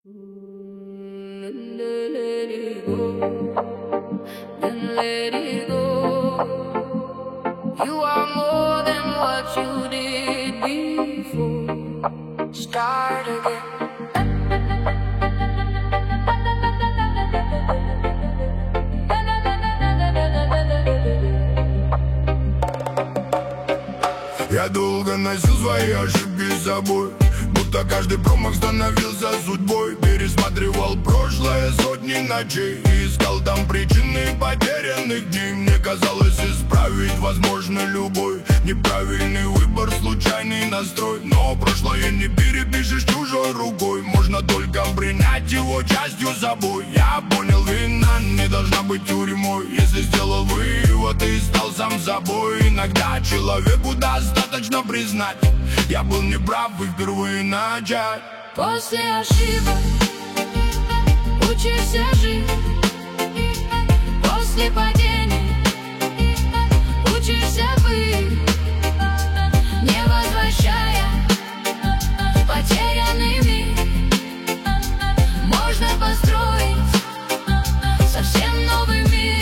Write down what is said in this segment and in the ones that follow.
And let it go, then let it go. You are more than what you did before. Start again. Я долго носил свои ошибки с собой, будто каждый промах становился судьбой. Пересматривал прошлое сотни ночей и искал там причины потерянных дней. Мне казалось, исправить возможно любой неправильный выбор, случайный настрой. Но прошлое не перепишешь чужой рукой, можно только принять его частью собой. Я понял, вина не должна быть тюрьмой. Если сделал вывод и стал сам собой, иногда человеку достаточно признать: я был неправ и впервые начать. После ошибок учишься жить. После падений учишься быть, не возвращая потерянный мир. Можно построить совсем новый мир.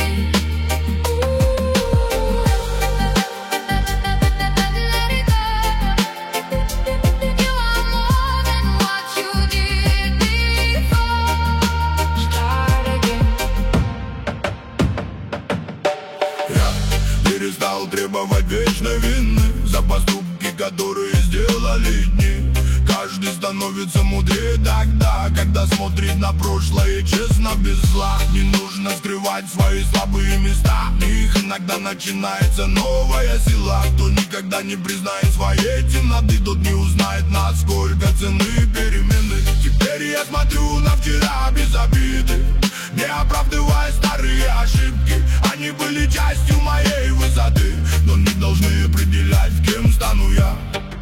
Перестал требовать вечной вины за поступки, которые сделали дни. Каждый становится мудрее тогда, когда смотрит на прошлое честно, без зла. Не нужно скрывать свои слабые места, в них иногда начинается новая сила. Кто никогда не признает своей темноты, тот не узнает, насколько ценны перемены. Теперь я смотрю на вчера без обиды, не оправдывая старые ошибки. Они были частью моей высоты, но не должны определять, кем стану я.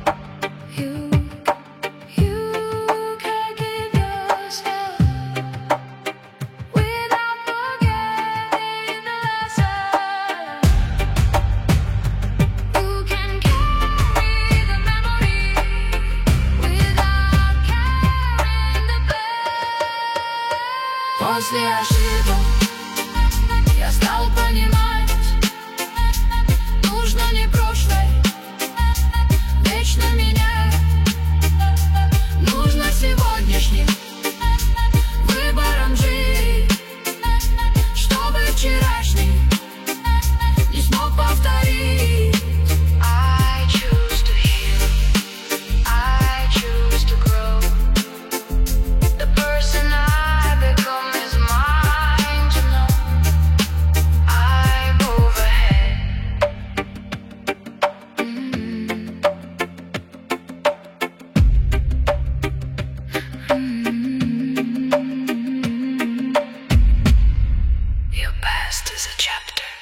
После ошибок я стал понимать, нужно не прошлое вечно менять, нужно сегодняшним выбором жить, чтобы вчерашний не смог повторить. I choose to heal, I choose to grow. The person I become is mine to know. I move ahead. Your past is a chapter.